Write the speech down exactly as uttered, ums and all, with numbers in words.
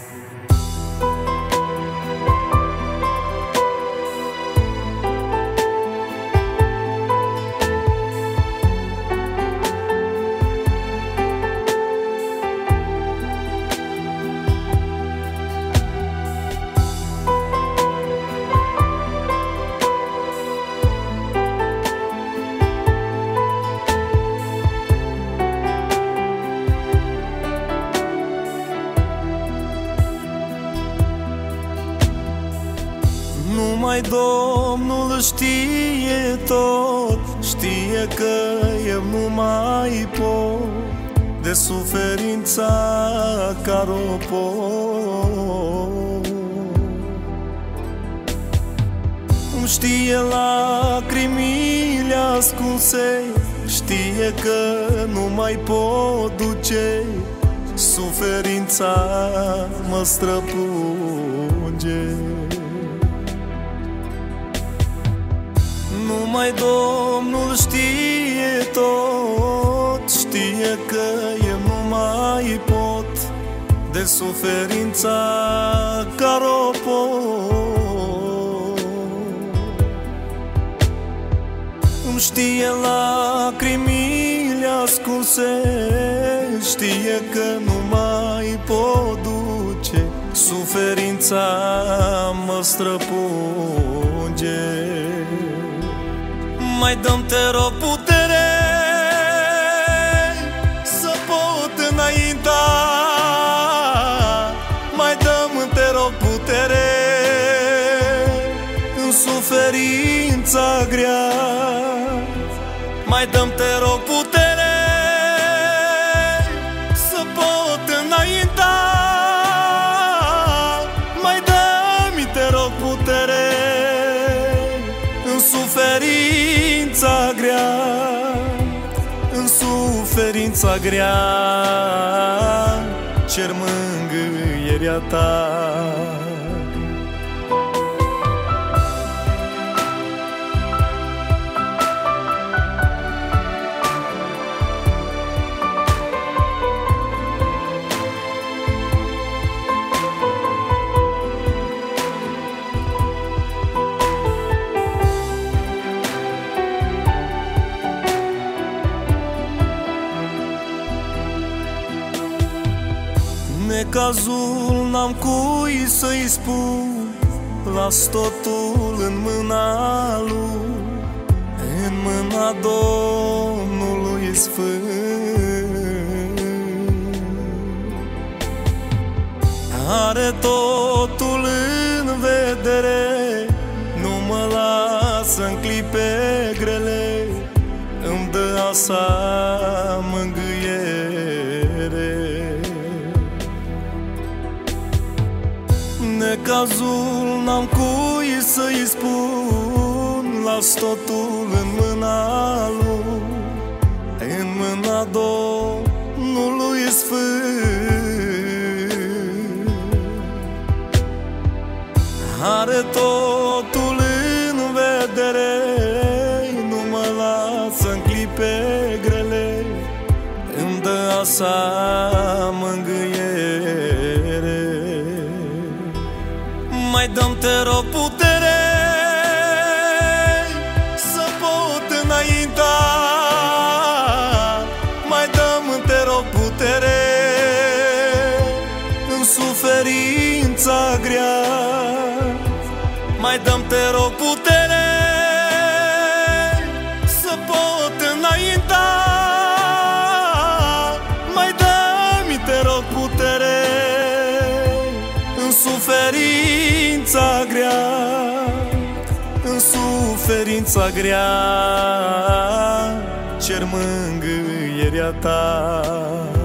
Numai Domnul știe tot, știe că eu nu mai pot de suferința care-o pot. Îmi știe lacrimile ascunse, știe că nu mai pot duce, suferința mă străpunge. Numai Domnul știe tot, știe că eu nu mai pot de suferința care-o pot. Îmi știe lacrimile ascunse, știe că nu mai pot duce, suferința mă străpunge. Mai dă-mi, te rog, putere să pot înainta. Mai dă-mi, te rog, putere în suferința grea. Mai dă-mi, te rog, putere să pot înainta. Mai dă-mi, te rog, putere în suferința grea, în suferința grea, cer mângâierea ta. Necazul n-am cui să-i spun, las totul în mâna lui, în mâna Domnului Sfânt. Are totul în vedere, nu mă lasă în clipe grele, îmi dă a sa mângâiere. Necazul n-am cui să-i spun, las totul în mâna lui, în mâna Domnului Sfânt. Are totul în vedere, nu mă lasă în clipe grele, îmi dă a sa mângâiere. Mai dă-mi, te rog, putere să pot înainta. Mai dă-mi, te rog, putere în suferința grea. Mai dă-mi, te rog, putere să pot înainta. Mai dă-mi, te rog, putere în suferința grea, în suferința grea, cer mângâierea ta.